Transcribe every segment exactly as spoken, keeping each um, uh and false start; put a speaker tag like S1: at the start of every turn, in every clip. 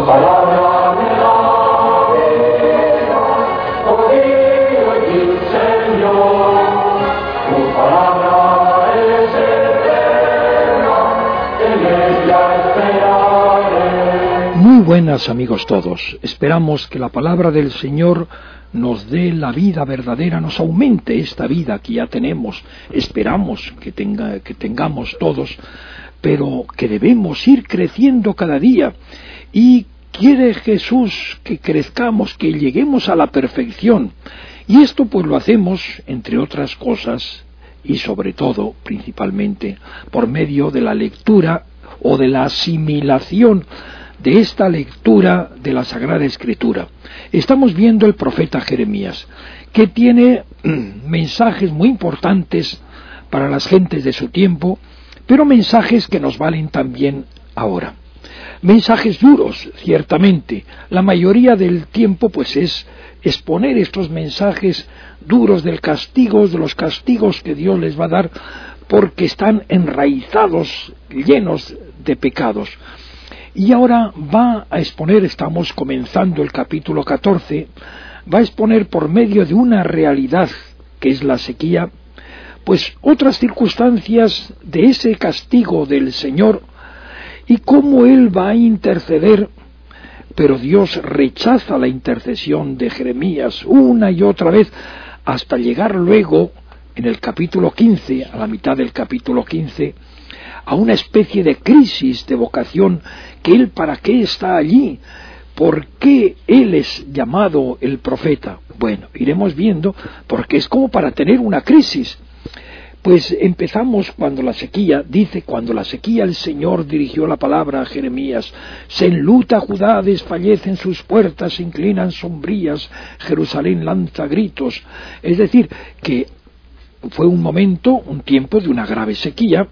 S1: palabra me alegra, oído el Señor, tu palabra es eterna, en ella esperaré.
S2: Muy buenas, amigos todos. Esperamos que la palabra del Señor nos dé la vida verdadera, nos aumente esta vida que ya tenemos, esperamos que, tenga, que tengamos todos, pero que debemos ir creciendo cada día, y quiere Jesús que crezcamos, que lleguemos a la perfección, y esto pues lo hacemos, entre otras cosas, y sobre todo, principalmente, por medio de la lectura o de la asimilación de esta lectura de la Sagrada Escritura. Estamos viendo el profeta Jeremías, que tiene mensajes muy importantes para las gentes de su tiempo, pero mensajes que nos valen también ahora. Mensajes duros, ciertamente. La mayoría del tiempo pues es exponer estos mensajes duros del castigo, de los castigos que Dios les va a dar, porque están enraizados, llenos de pecados. Y ahora va a exponer, estamos comenzando el capítulo catorce, va a exponer por medio de una realidad que es la sequía, pues otras circunstancias de ese castigo del Señor y cómo Él va a interceder, pero Dios rechaza la intercesión de Jeremías una y otra vez hasta llegar luego en el capítulo quince, a la mitad del capítulo quince, a una especie de crisis de vocación, que él para qué está allí, por qué él es llamado el profeta. Bueno, iremos viendo, porque es como para tener una crisis. Pues empezamos cuando la sequía, dice, cuando la sequía el Señor dirigió la palabra a Jeremías, se enluta Judá, desfallecen sus puertas, se inclinan sombrías, Jerusalén lanza gritos. Es decir, que fue un momento, un tiempo de una grave sequía.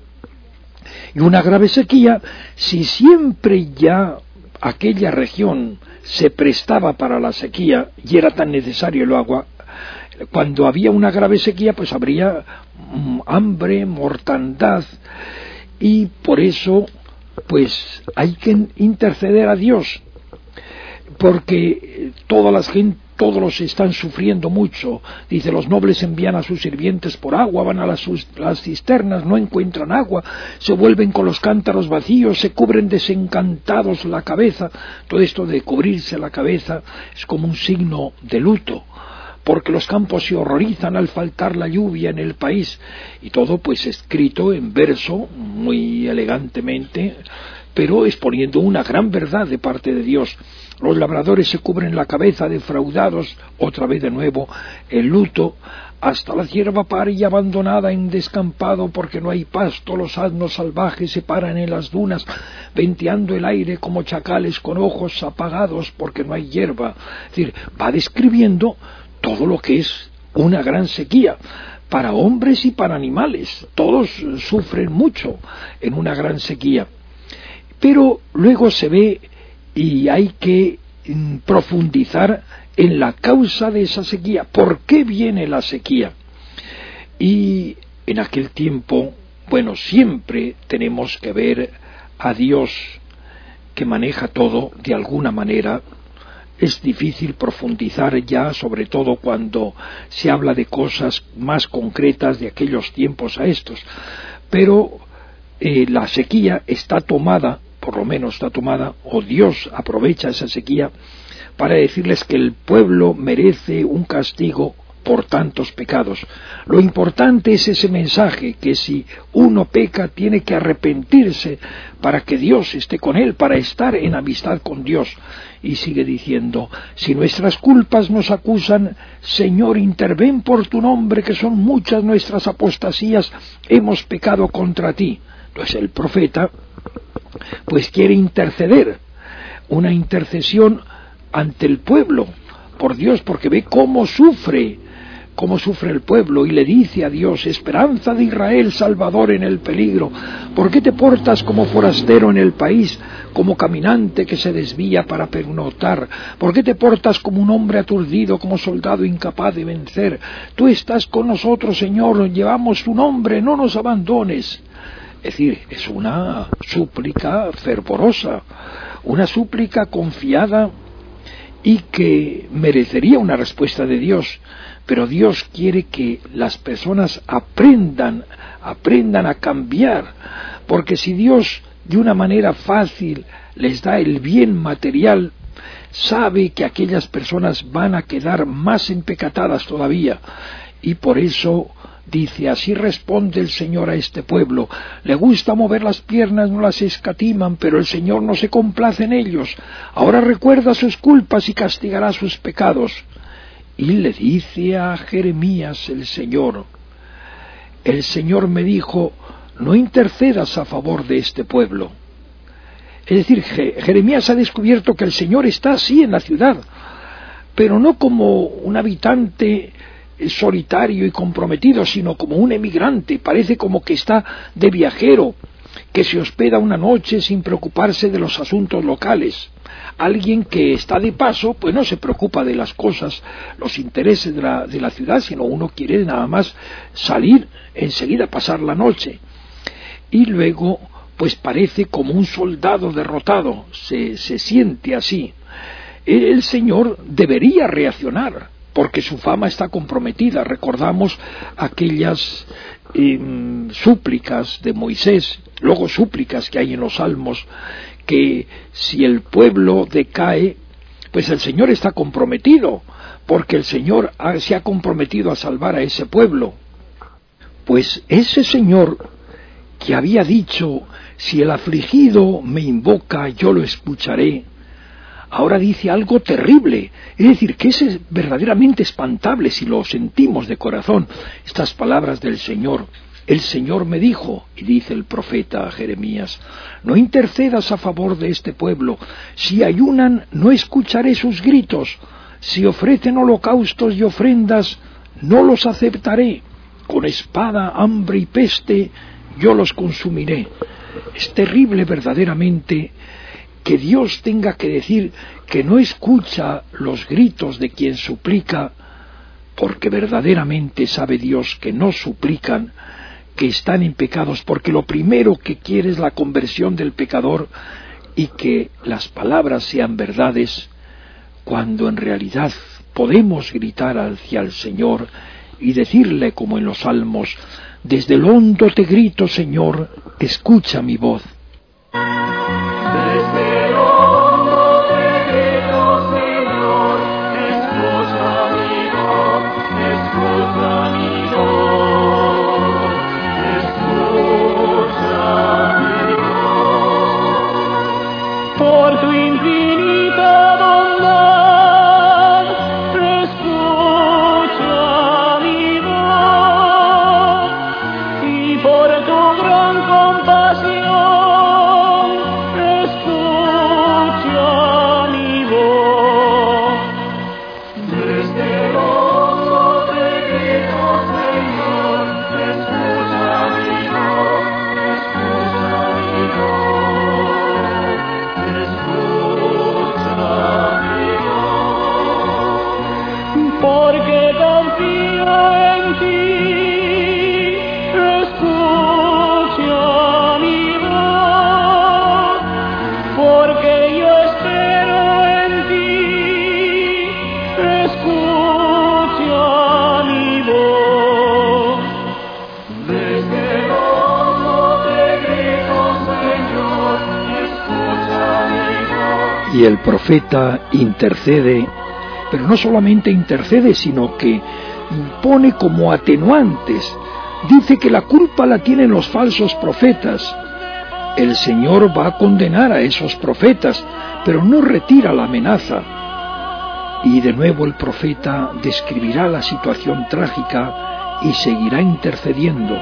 S2: Y una grave sequía, si siempre ya aquella región se prestaba para la sequía y era tan necesario el agua, cuando había una grave sequía pues habría um, hambre, mortandad, y por eso pues hay que interceder a Dios, porque todas las gente todos los están sufriendo mucho. Dice, los nobles envían a sus sirvientes por agua, van a las, las cisternas, no encuentran agua, se vuelven con los cántaros vacíos, se cubren desencantados la cabeza. Todo esto de cubrirse la cabeza es como un signo de luto, porque los campos se horrorizan al faltar la lluvia en el país, y todo pues escrito en verso, muy elegantemente, pero exponiendo una gran verdad de parte de Dios. Los labradores se cubren la cabeza defraudados, otra vez de nuevo el luto, hasta la cierva pare abandonada en descampado porque no hay pasto, los asnos salvajes se paran en las dunas, venteando el aire como chacales con ojos apagados porque no hay hierba. Es decir, va describiendo todo lo que es una gran sequía, para hombres y para animales. Todos sufren mucho en una gran sequía. Pero luego se ve, y hay que profundizar en la causa de esa sequía. ¿Por qué viene la sequía? Y en aquel tiempo, bueno, siempre tenemos que ver a Dios que maneja todo de alguna manera. Es difícil profundizar ya, sobre todo cuando se habla de cosas más concretas de aquellos tiempos a estos. Pero eh, la sequía está tomada, por lo menos está tomada, o Dios aprovecha esa sequía para decirles que el pueblo merece un castigo por tantos pecados. Lo importante es ese mensaje, que si uno peca tiene que arrepentirse para que Dios esté con él, para estar en amistad con Dios. Y sigue diciendo, si nuestras culpas nos acusan, Señor, interven por tu nombre, que son muchas nuestras apostasías, hemos pecado contra ti. Entonces el profeta pues quiere interceder, una intercesión ante el pueblo, por Dios, porque ve cómo sufre, cómo sufre el pueblo, y le dice a Dios, esperanza de Israel, Salvador en el peligro, ¿por qué te portas como forastero en el país, como caminante que se desvía para pernoctar? ¿Por qué te portas como un hombre aturdido, como soldado incapaz de vencer? Tú estás con nosotros, Señor, llevamos tu nombre, no nos abandones. Es decir, es una súplica fervorosa, una súplica confiada y que merecería una respuesta de Dios, pero Dios quiere que las personas aprendan, aprendan a cambiar, porque si Dios de una manera fácil les da el bien material, sabe que aquellas personas van a quedar más empecatadas todavía, y por eso dice, así responde el Señor a este pueblo, le gusta mover las piernas, no las escatiman, pero el Señor no se complace en ellos, ahora recuerda sus culpas y castigará sus pecados. Y le dice a Jeremías el Señor, el Señor me dijo, no intercedas a favor de este pueblo. Es decir, Jeremías ha descubierto que el Señor está así en la ciudad, pero no como un habitante solitario y comprometido, sino como un emigrante. Parece como que está de viajero, que se hospeda una noche sin preocuparse de los asuntos locales. Alguien que está de paso, pues no se preocupa de las cosas, los intereses de la, de la ciudad, sino uno quiere nada más salir enseguida, pasar la noche. Y luego, pues parece como un soldado derrotado, se, se siente así. El Señor debería reaccionar, porque su fama está comprometida. Recordamos aquellas eh, súplicas de Moisés, luego súplicas que hay en los Salmos, que si el pueblo decae, pues el Señor está comprometido, porque el Señor ha, se ha comprometido a salvar a ese pueblo. Pues ese Señor que había dicho, si el afligido me invoca, yo lo escucharé, ahora dice algo terrible, es decir, que es verdaderamente espantable si lo sentimos de corazón, estas palabras del Señor. El Señor me dijo, y dice el profeta Jeremías, no intercedas a favor de este pueblo, si ayunan no escucharé sus gritos, si ofrecen holocaustos y ofrendas no los aceptaré, con espada, hambre y peste yo los consumiré. Es terrible verdaderamente que Dios tenga que decir que no escucha los gritos de quien suplica, porque verdaderamente sabe Dios que no suplican, que están en pecados, porque lo primero que quiere es la conversión del pecador y que las palabras sean verdades, cuando en realidad podemos gritar hacia el Señor y decirle como en los Salmos, desde el hondo te grito, Señor, escucha mi voz.
S1: Desde el hondo te grito, Señor, escucha mi voz, escucha mi voz, escucha mi voz. Por tu infinita bondad, escucha mi voz, y por tu gran compasión, porque confío en ti, escucha mi voz, porque yo espero en ti, escucha mi voz. Desde el hondo te grito, Señor, escucha mi voz.
S2: Y el profeta intercede, pero no solamente intercede, sino que pone como atenuantes. Dice que la culpa la tienen los falsos profetas. El Señor va a condenar a esos profetas, pero no retira la amenaza. Y de nuevo el profeta describirá la situación trágica y seguirá intercediendo.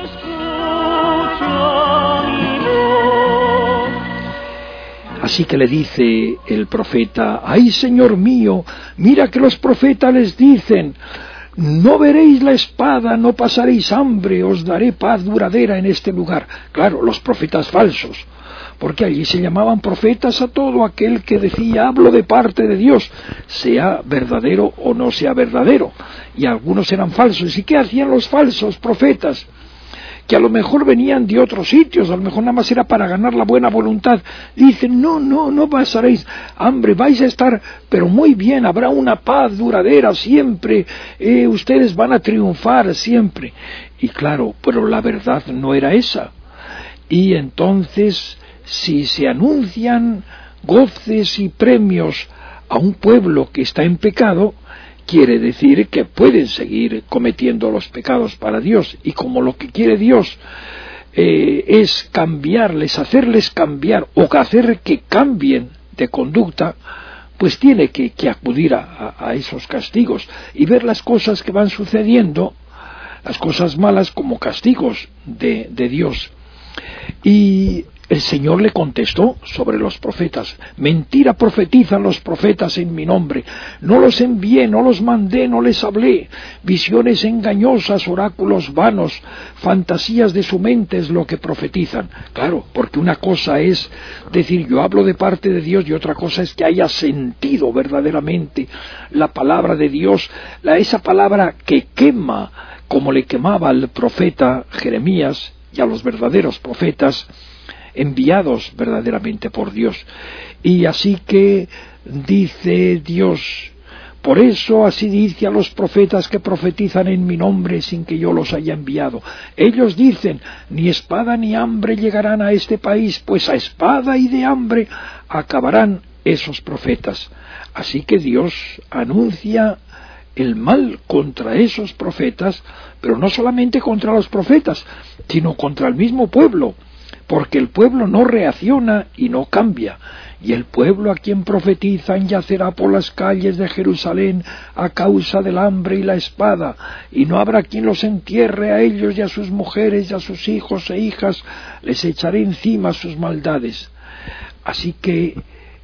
S2: Así que le dice el profeta, ¡ay, Señor mío! Mira que los profetas les dicen, no veréis la espada, no pasaréis hambre, os daré paz duradera en este lugar. Claro, los profetas falsos, porque allí se llamaban profetas a todo aquel que decía, hablo de parte de Dios, sea verdadero o no sea verdadero. Y algunos eran falsos. ¿Y qué hacían los falsos profetas? que a lo mejor venían de otros sitios, a lo mejor nada más era para ganar la buena voluntad. Dicen, no, no, no pasaréis hambre, vais a estar, pero muy bien, habrá una paz duradera siempre, eh, ustedes van a triunfar siempre. Y claro, pero la verdad no era esa. Y entonces, si se anuncian goces y premios a un pueblo que está en pecado, quiere decir que pueden seguir cometiendo los pecados para Dios, y como lo que quiere Dios eh, es cambiarles, hacerles cambiar o hacer que cambien de conducta, pues tiene que, que acudir a, a, a esos castigos y ver las cosas que van sucediendo, las cosas malas, como castigos de, de Dios. Y el Señor le contestó sobre los profetas: mentira profetizan los profetas en mi nombre, no los envié, no los mandé, no les hablé, visiones engañosas, oráculos vanos, fantasías de su mente es lo que profetizan. Claro, porque una cosa es decir yo hablo de parte de Dios y otra cosa es que haya sentido verdaderamente la palabra de Dios, la, esa palabra que quema, como le quemaba al profeta Jeremías y a los verdaderos profetas enviados verdaderamente por Dios. Y así que dice Dios: por eso así dice a los profetas que profetizan en mi nombre sin que yo los haya enviado. Ellos dicen: ni espada ni hambre llegarán a este país, pues a espada y de hambre acabarán esos profetas. Así que Dios anuncia el mal contra esos profetas, pero no solamente contra los profetas, sino contra el mismo pueblo, porque el pueblo no reacciona y no cambia, y el pueblo a quien profetizan yacerá por las calles de Jerusalén a causa del hambre y la espada, y no habrá quien los entierre a ellos y a sus mujeres y a sus hijos e hijas, les echaré encima sus maldades. Así que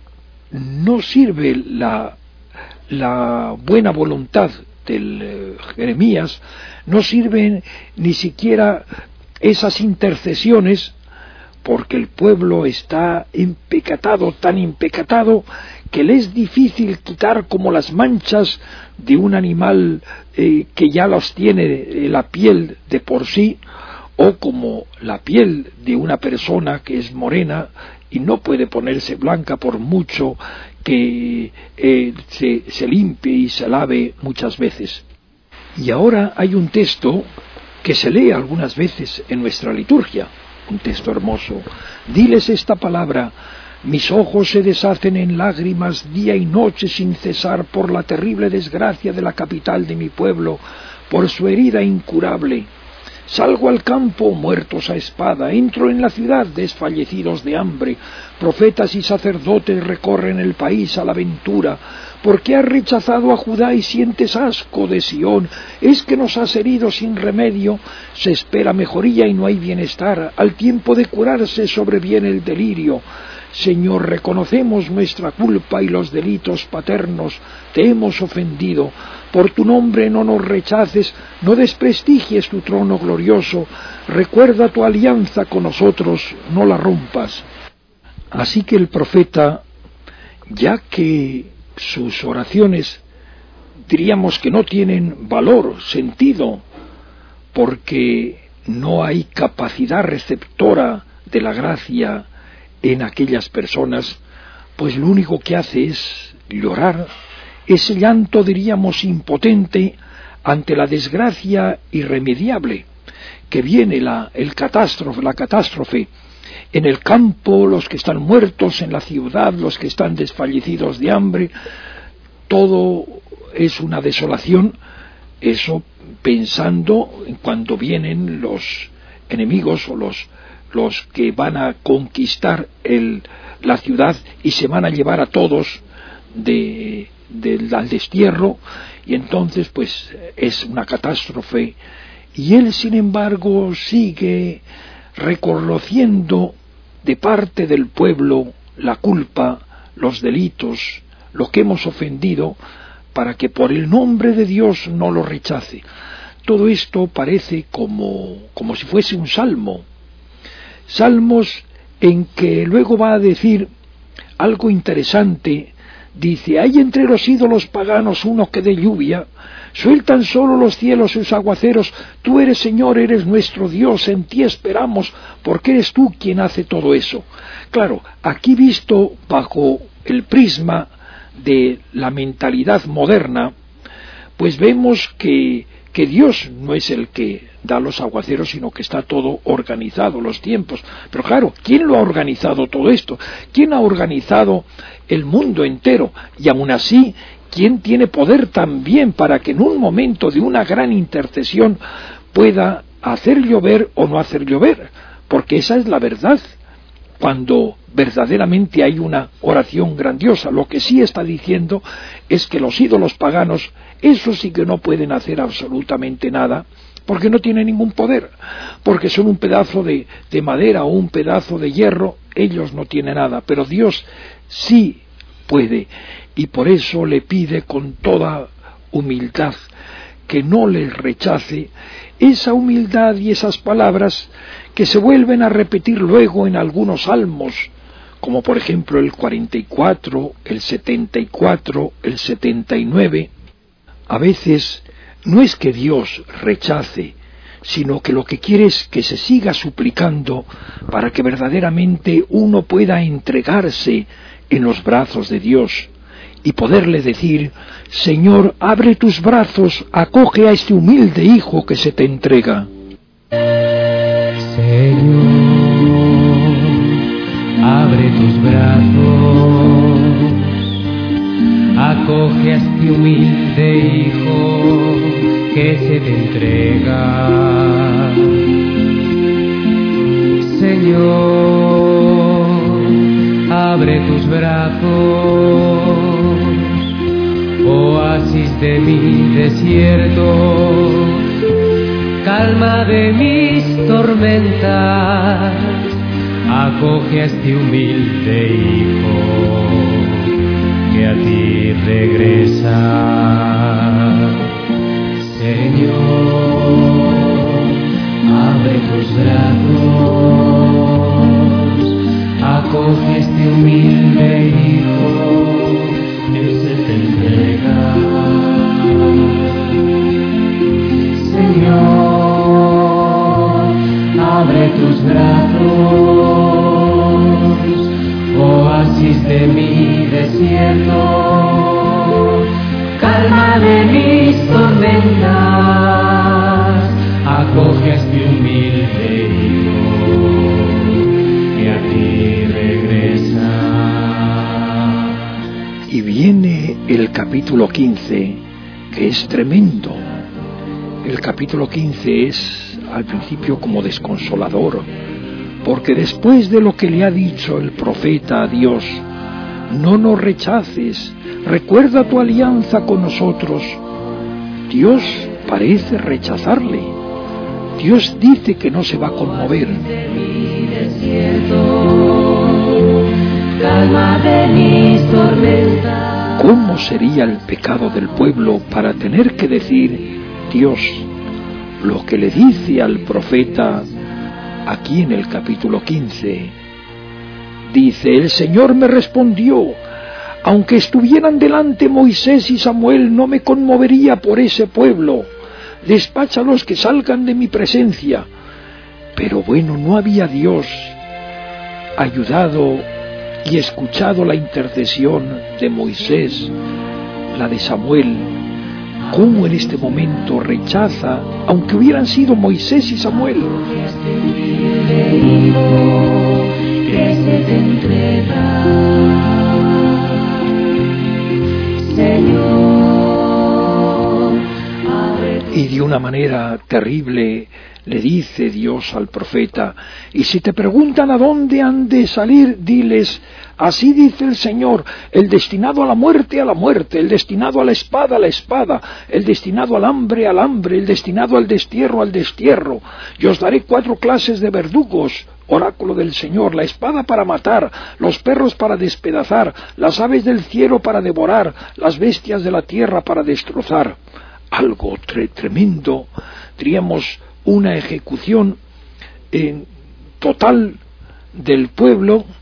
S2: no sirve la, la buena voluntad del eh, Jeremías, no sirven ni siquiera esas intercesiones, porque el pueblo está empecatado, tan empecatado, que le es difícil quitar como las manchas de un animal eh, que ya los tiene eh, la piel de por sí, o como la piel de una persona que es morena y no puede ponerse blanca por mucho que eh, se, se limpie y se lave muchas veces. Y ahora hay un texto que se lee algunas veces en nuestra liturgia, un texto hermoso. Diles esta palabra: mis ojos se deshacen en lágrimas día y noche sin cesar por la terrible desgracia de la capital de mi pueblo, por su herida incurable. Salgo al campo, muertos a espada, entro en la ciudad, desfallecidos de hambre. Profetas y sacerdotes recorren el país a la aventura. ¿Por qué has rechazado a Judá y sientes asco de Sión? ¿Es que nos has herido sin remedio? Se espera mejoría y no hay bienestar. Al tiempo de curarse sobreviene el delirio. Señor, reconocemos nuestra culpa y los delitos paternos. Te hemos ofendido. Por tu nombre no nos rechaces, no desprestigies tu trono glorioso. Recuerda tu alianza con nosotros, no la rompas. Así que el profeta, ya que sus oraciones diríamos que no tienen valor, sentido, porque no hay capacidad receptora de la gracia en aquellas personas, pues lo único que hace es llorar, ese llanto diríamos impotente ante la desgracia irremediable, que viene la, el catástrofe, la catástrofe, en el campo, los que están muertos, en la ciudad, los que están desfallecidos de hambre, todo es una desolación. Eso pensando en cuando vienen los enemigos o los, los que van a conquistar el, la ciudad y se van a llevar a todos de, de, al destierro, y entonces pues es una catástrofe. Y él, sin embargo, sigue reconociendo de parte del pueblo la culpa, los delitos, lo que hemos ofendido, para que por el nombre de Dios no lo rechace. Todo esto parece como, como si fuese un salmo. Salmos en que luego va a decir algo interesante Dice, hay entre los ídolos paganos uno que dé lluvia, sueltan solo los cielos sus aguaceros, tú eres Señor, eres nuestro Dios, en ti esperamos, porque eres tú quien hace todo eso. Claro, aquí visto bajo el prisma de la mentalidad moderna, pues vemos que, que Dios no es el que da los aguaceros, sino que está todo organizado, los tiempos. Pero claro, ¿quién lo ha organizado todo esto? ¿Quién ha organizado el mundo entero? Y aún así, ¿quién tiene poder también para que en un momento de una gran intercesión pueda hacer llover o no hacer llover? Porque esa es la verdad. Cuando verdaderamente hay una oración grandiosa, lo que sí está diciendo es que los ídolos paganos, esos sí que no pueden hacer absolutamente nada, porque no tienen ningún poder, porque son un pedazo de, de madera o un pedazo de hierro, ellos no tienen nada, pero Dios sí puede, y por eso le pide con toda humildad que no les rechace, esa humildad y esas palabras que se vuelven a repetir luego en algunos salmos, como por ejemplo el cuarenta y cuatro, el setenta y cuatro, el setenta y nueve. A veces no es que Dios rechace, sino que lo que quiere es que se siga suplicando para que verdaderamente uno pueda entregarse en los brazos de Dios y poderle decir, Señor, abre tus brazos, acoge a este humilde hijo que se te entrega.
S3: Señor, abre tus brazos, acoge a este humilde hijo que se te entrega. Señor, abre tus brazos, oasis de mi desierto, calma de mis tormentas, acoge a este humilde hijo que a ti regresa. Señor, abre tus brazos, acoge a este humilde hijo que se te entrega. Señor, abre tus brazos, oasis de mi desierto, calma de mis tormentas, acoge a este humilde hijo que a ti regresa.
S2: Y viene el capítulo quince, que es tremendo. El capítulo quince es al principio como desconsolador, porque después de lo que le ha dicho el profeta a Dios, no nos rechaces, recuerda tu alianza con nosotros, Dios parece rechazarle. Dios dice que no se va a conmover. ¿Cómo sería el pecado del pueblo para tener que decir Dios lo que le dice al profeta aquí en el capítulo quince? Dice, el Señor me respondió, aunque estuvieran delante Moisés y Samuel, no me conmovería por ese pueblo. Despáchalos que salgan de mi presencia. Pero bueno, no había Dios ayudado y escuchado la intercesión de Moisés, la de Samuel. ¿Cómo en este momento rechaza, aunque hubieran sido Moisés y Samuel?
S3: Que se te entrega, Señor, abre.
S2: Y de una manera terrible le dice Dios al profeta, y si te preguntan a dónde han de salir, diles, así dice el Señor, el destinado a la muerte, a la muerte, el destinado a la espada, a la espada, el destinado al hambre, al hambre, el destinado al destierro, al destierro. Yo os daré cuatro clases de verdugos, oráculo del Señor, la espada para matar, los perros para despedazar, las aves del cielo para devorar, las bestias de la tierra para destrozar. Algo tre- tremendo, diríamos, una ejecución eh, total del pueblo,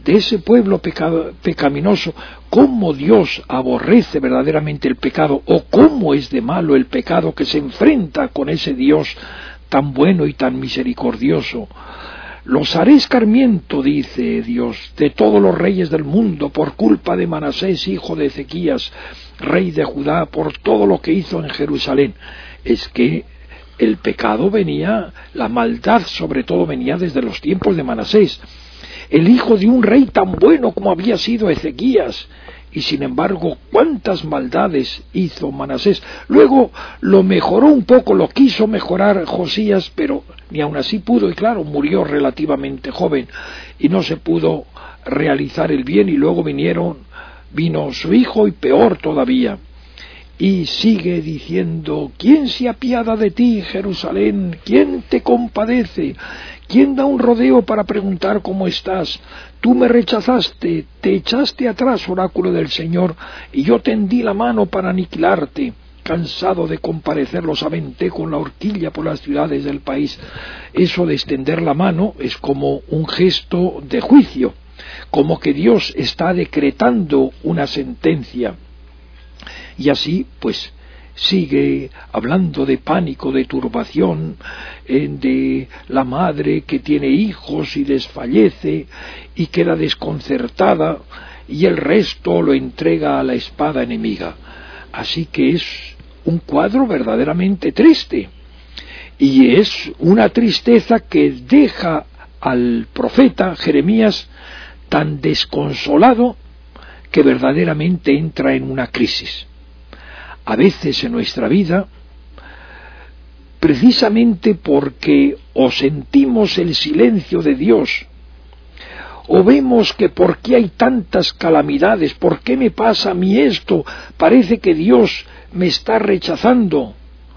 S2: de ese pueblo pecado, pecaminoso, cómo Dios aborrece verdaderamente el pecado, o cómo es de malo el pecado que se enfrenta con ese Dios tan bueno y tan misericordioso. Los haré escarmiento, dice Dios, de todos los reyes del mundo, por culpa de Manasés, hijo de Ezequías, rey de Judá, por todo lo que hizo en Jerusalén. Es que el pecado venía, la maldad sobre todo venía desde los tiempos de Manasés, el hijo de un rey tan bueno como había sido Ezequías, y sin embargo, cuántas maldades hizo Manasés. Luego lo mejoró un poco, lo quiso mejorar Josías, pero ni aun así pudo, y claro, murió relativamente joven, y no se pudo realizar el bien, y luego vinieron, vino su hijo, y peor todavía. Y sigue diciendo: ¿quién se apiada de ti, Jerusalén? ¿Quién te compadece? ¿Quién da un rodeo para preguntar cómo estás? Tú me rechazaste, te echaste atrás, oráculo del Señor, y yo tendí la mano para aniquilarte. Cansado de comparecer, los aventé con la horquilla por las ciudades del país. Eso de extender la mano es como un gesto de juicio, como que Dios está decretando una sentencia. Y así, pues, sigue hablando de pánico, de turbación, eh, de la madre que tiene hijos y desfallece y queda desconcertada, y el resto lo entrega a la espada enemiga. Así que es un cuadro verdaderamente triste, y es una tristeza que deja al profeta Jeremías tan desconsolado que verdaderamente entra en una crisis. A veces en nuestra vida, precisamente porque o sentimos el silencio de Dios, o vemos que por qué hay tantas calamidades, por qué me pasa a mí esto, parece que Dios me está rechazando,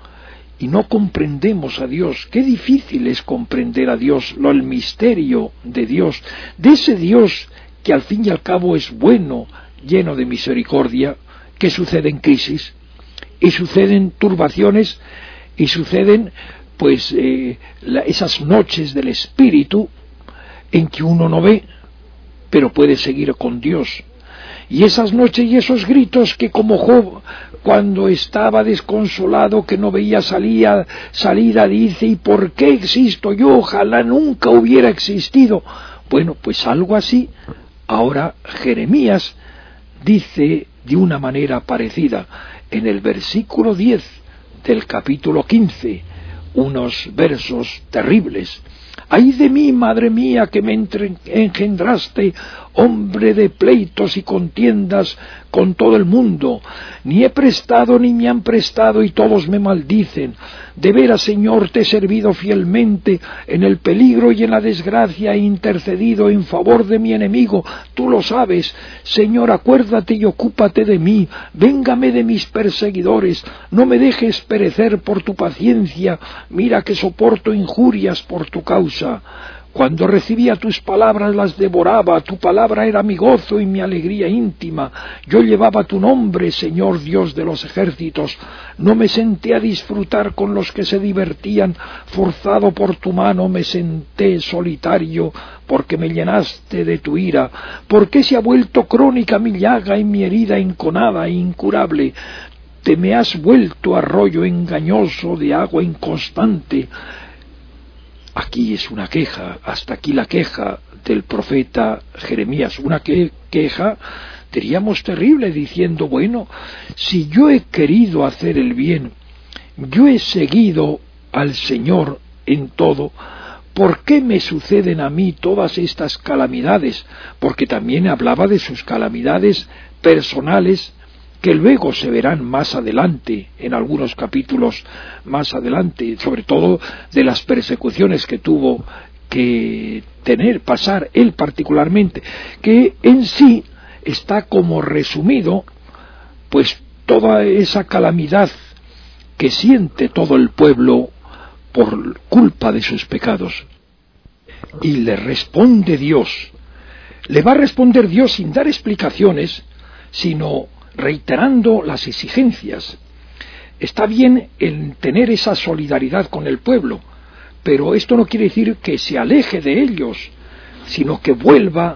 S2: y no comprendemos a Dios. Qué difícil es comprender a Dios, lo el misterio de Dios, de ese Dios que al fin y al cabo es bueno, lleno de misericordia, que sucede en crisis, y suceden turbaciones, y suceden pues eh, la, esas noches del espíritu en que uno no ve, pero puede seguir con Dios, y esas noches y esos gritos que, como Job, cuando estaba desconsolado, que no veía salida, salida, dice: ¿y por qué existo yo? Ojalá nunca hubiera existido. Bueno, pues algo así ahora Jeremías dice de una manera parecida en el versículo diez del capítulo quince, unos versos terribles. ¡Ay de mí, madre mía, que me engendraste, hombre de pleitos y contiendas con todo el mundo! Ni he prestado ni me han prestado, y todos me maldicen. De veras, Señor, te he servido fielmente, en el peligro y en la desgracia he intercedido en favor de mi enemigo. Tú lo sabes. Señor, acuérdate y ocúpate de mí. Véngame de mis perseguidores. No me dejes perecer por tu paciencia. Mira que soporto injurias por tu causa. Cuando recibía tus palabras las devoraba, tu palabra era mi gozo y mi alegría íntima. Yo llevaba tu nombre, Señor Dios de los ejércitos. No me senté a disfrutar con los que se divertían, forzado por tu mano me senté solitario, porque me llenaste de tu ira. ¿Por qué se ha vuelto crónica mi llaga y mi herida enconada e incurable? Te me has vuelto arroyo engañoso de agua inconstante. Aquí es una queja, hasta aquí la queja del profeta Jeremías, una que, queja, diríamos, terrible, diciendo: bueno, si yo he querido hacer el bien, yo he seguido al Señor en todo, ¿por qué me suceden a mí todas estas calamidades? Porque también hablaba de sus calamidades personales, que luego se verán más adelante, en algunos capítulos más adelante, sobre todo de las persecuciones que tuvo que tener, pasar él particularmente, que en sí está como resumido, pues toda esa calamidad que siente todo el pueblo por culpa de sus pecados. Y le responde Dios, le va a responder Dios sin dar explicaciones, sino reiterando las exigencias. Está bien el tener esa solidaridad con el pueblo, pero esto no quiere decir que se aleje de ellos, sino que vuelva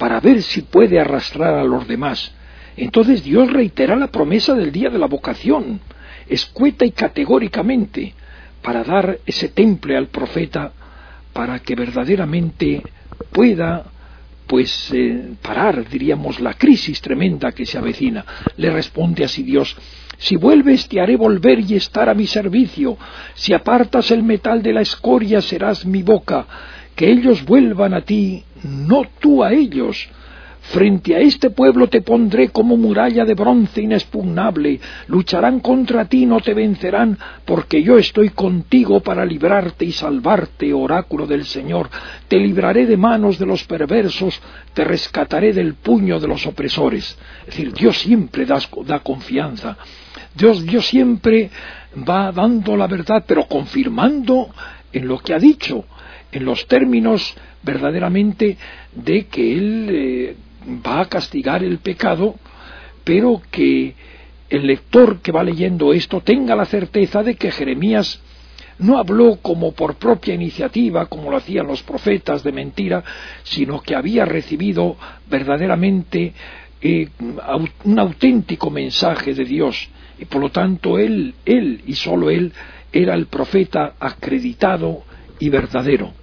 S2: para ver si puede arrastrar a los demás. Entonces Dios reitera la promesa del día de la vocación, escueta y categóricamente, para dar ese temple al profeta, para que verdaderamente pueda pues eh, parar, diríamos, la crisis tremenda que se avecina. Le responde así Dios: si vuelves te haré volver y estar a mi servicio, si apartas el metal de la escoria serás mi boca, que ellos vuelvan a ti, no tú a ellos. Frente a este pueblo te pondré como muralla de bronce inexpugnable, lucharán contra ti, no te vencerán, porque yo estoy contigo para librarte y salvarte, oráculo del Señor. Te libraré de manos de los perversos, te rescataré del puño de los opresores. Es decir, Dios siempre da, da confianza. Dios, Dios siempre va dando la verdad, pero confirmando en lo que ha dicho, en los términos verdaderamente de que Él eh, va a castigar el pecado, pero que el lector que va leyendo esto tenga la certeza de que Jeremías no habló como por propia iniciativa, como lo hacían los profetas de mentira, sino que había recibido verdaderamente eh, un auténtico mensaje de Dios, y por lo tanto él, él y solo él era el profeta acreditado y verdadero.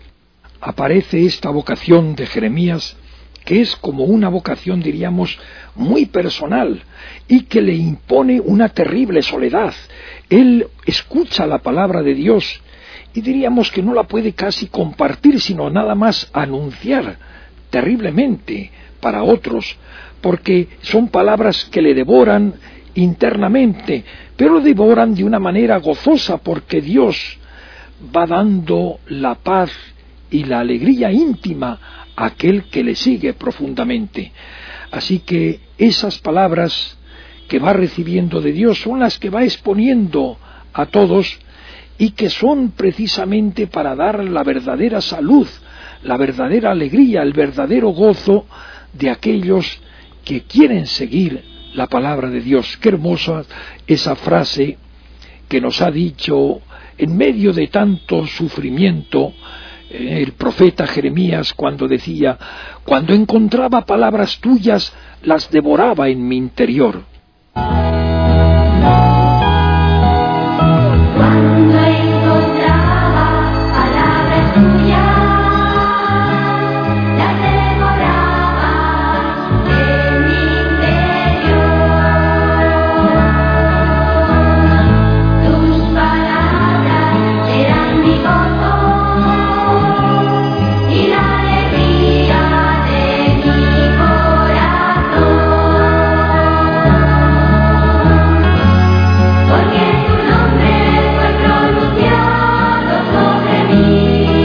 S2: Aparece esta vocación de Jeremías, que es como una vocación, diríamos, muy personal, y que le impone una terrible soledad. Él escucha la palabra de Dios, y diríamos que no la puede casi compartir, sino nada más anunciar terriblemente para otros, porque son palabras que le devoran internamente, pero lo devoran de una manera gozosa, porque Dios va dando la paz y la alegría íntima a aquel que le sigue profundamente. Así que esas palabras que va recibiendo de Dios son las que va exponiendo a todos, y que son precisamente para dar la verdadera salud, la verdadera alegría, el verdadero gozo de aquellos que quieren seguir la palabra de Dios. Qué hermosa esa frase que nos ha dicho en medio de tanto sufrimiento el profeta Jeremías, cuando decía: cuando encontraba palabras tuyas, las devoraba en mi interior.
S3: Cuando encontraba palabras tuyas, las devoraba en mi interior. Tus palabras eran mi gozo y la alegría de mi corazón, porque tu nombre fue pronunciado sobre mí,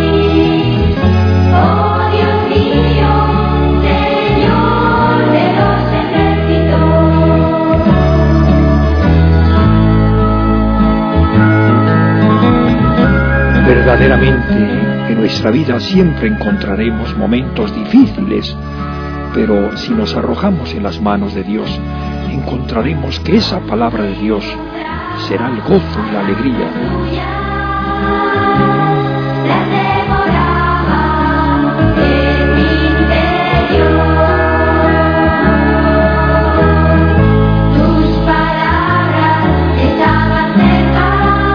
S3: oh Dios mío, Señor de los ejércitos.
S2: Verdaderamente en nuestra vida siempre encontraremos momentos difíciles, pero si nos arrojamos en las manos de Dios, encontraremos que esa palabra de Dios será el gozo y la alegría.
S3: Las devoraba en mi interior. Tus palabras estaban cerca,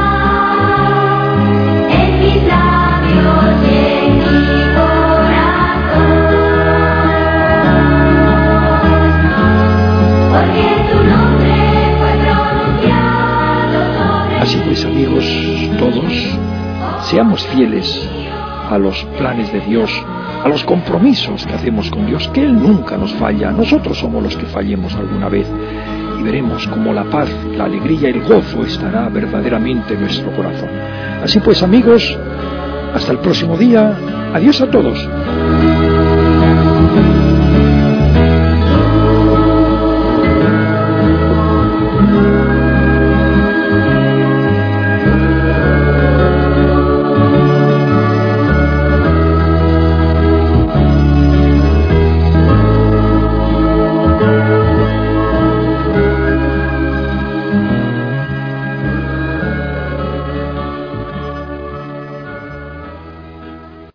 S3: en mis labios y en mi corazón, porque tu nombre fue pronunciado sobre mí.
S2: Así pues, amigos, todos seamos fieles a los planes de Dios, a los compromisos que hacemos con Dios, que Él nunca nos falla. Nosotros somos los que fallemos alguna vez, y veremos cómo la paz, la alegría y el gozo estará verdaderamente en nuestro corazón. Así pues, amigos, hasta el próximo día. Adiós a todos.